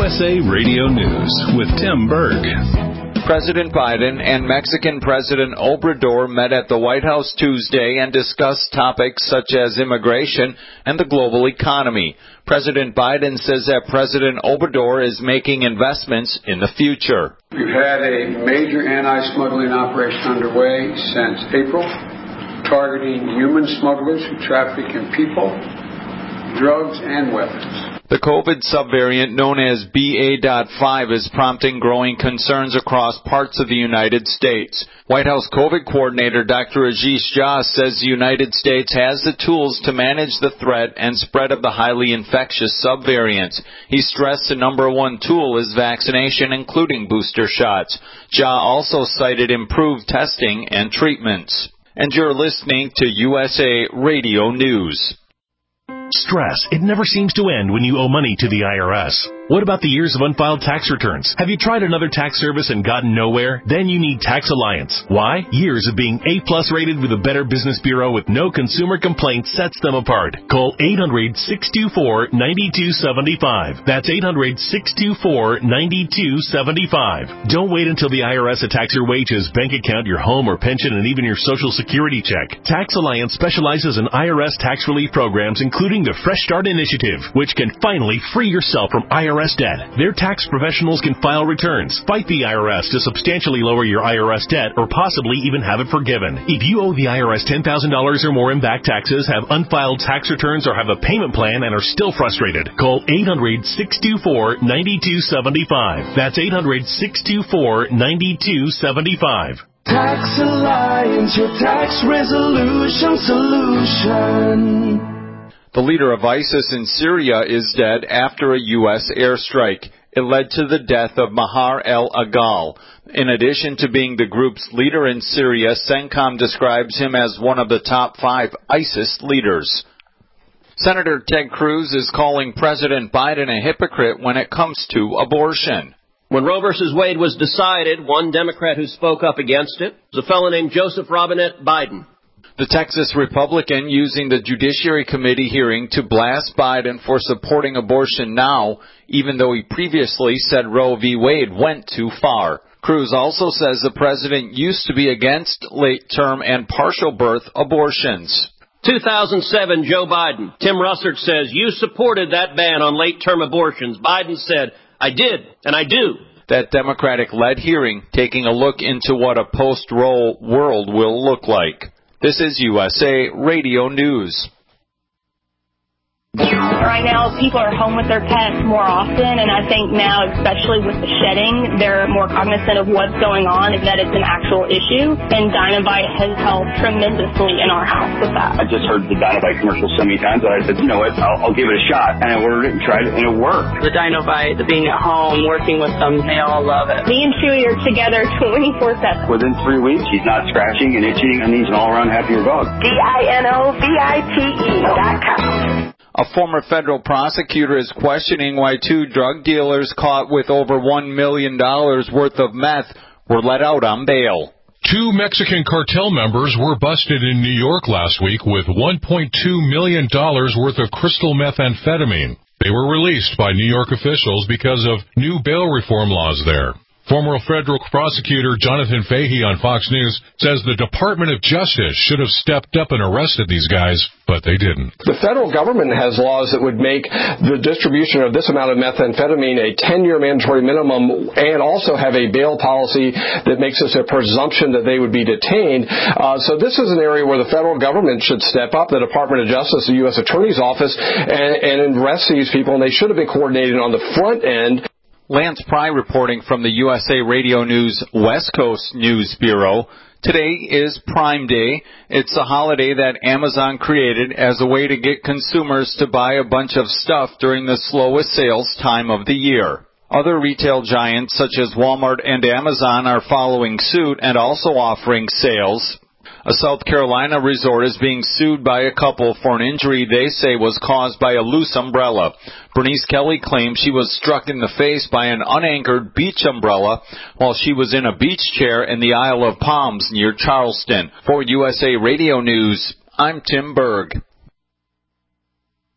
USA Radio News with Tim Berg. President Biden and Mexican President Obrador met at the White House Tuesday and discussed topics such as immigration and the global economy. President Biden says that President Obrador is making investments in the future. We've had a major anti-smuggling operation underway since April, targeting human smugglers who traffic in people, drugs, and weapons. The COVID subvariant known as BA.5 is prompting growing concerns across parts of the United States. White House COVID coordinator Dr. Ashish Jha says the United States has the tools to manage the threat and spread of the highly infectious subvariants. He stressed the number one tool is vaccination, including booster shots. Jha also cited improved testing and treatments. And you're listening to USA Radio News. Stress. It never seems to end when you owe money to the IRS. What about the years of unfiled tax returns? Have you tried another tax service and gotten nowhere? Then you need Tax Alliance. Why? Years of being A-plus rated with a Better Business Bureau with no consumer complaints sets them apart. Call 800-624-9275. That's 800-624-9275. Don't wait until the IRS attacks your wages, bank account, your home or pension, and even your Social Security check. Tax Alliance specializes in IRS tax relief programs, including the Fresh Start Initiative, which can finally free yourself from IRS debt. Their tax professionals can file returns, fight the IRS to substantially lower your IRS debt, or possibly even have it forgiven. If you owe the IRS $10,000 or more in back taxes, have unfiled tax returns, or have a payment plan and are still frustrated, call 800-624-9275. That's 800-624-9275. Tax Alliance, your tax resolution solution. The leader of ISIS in Syria is dead after a U.S. airstrike. It led to the death of Mahar al-Agal. In addition to being the group's leader in Syria, CENTCOM describes him as one of the top 5 ISIS leaders. Senator Ted Cruz is calling President Biden a hypocrite when it comes to abortion. When Roe v. Wade was decided, one Democrat who spoke up against it was a fellow named Joseph Robinette Biden. The Texas Republican using the Judiciary Committee hearing to blast Biden for supporting abortion now, even though he previously said Roe v. Wade went too far. Cruz also says the president used to be against late-term and partial birth abortions. 2007, Joe Biden. Tim Russert says, you supported that ban on late-term abortions. Biden said, I did, and I do. That Democratic-led hearing taking a look into what a post-Roe world will look like. This is USA Radio News. Right now, people are home with their pets more often, and I think now, especially with the shedding, they're more cognizant of what's going on and that it's an actual issue, and Dinovite has helped tremendously in our house with that. I just heard the Dinovite commercial so many times that I said, you know what, I'll give it a shot, and I ordered it and tried it, and it worked. The Dinovite, the being at home, working with them, they all love it. Me and Chewy are together 24/7. Within 3 weeks, he's not scratching and itching, and he's an all-around happier dog. DINOVITE.com. A former federal prosecutor is questioning why 2 drug dealers caught with over $1 million worth of meth were let out on bail. 2 Mexican cartel members were busted in New York last week with $1.2 million worth of crystal methamphetamine. They were released by New York officials because of new bail reform laws there. Former federal prosecutor Jonathan Fahey on Fox News says the Department of Justice should have stepped up and arrested these guys, but they didn't. The federal government has laws that would make the distribution of this amount of methamphetamine a 10-year mandatory minimum and also have a bail policy that makes us a presumption that they would be detained. So this is an area where the federal government should step up, the Department of Justice, the U.S. Attorney's Office, and arrest these people, and they should have been coordinated on the front end. Lance Pry reporting from the USA Radio News West Coast News Bureau. Today is Prime Day. It's a holiday that Amazon created as a way to get consumers to buy a bunch of stuff during the slowest sales time of the year. Other retail giants such as Walmart and Amazon are following suit and also offering sales. A South Carolina resort is being sued by a couple for an injury they say was caused by a loose umbrella. Bernice Kelly claims she was struck in the face by an unanchored beach umbrella while she was in a beach chair in the Isle of Palms near Charleston. For USA Radio News, I'm Tim Berg.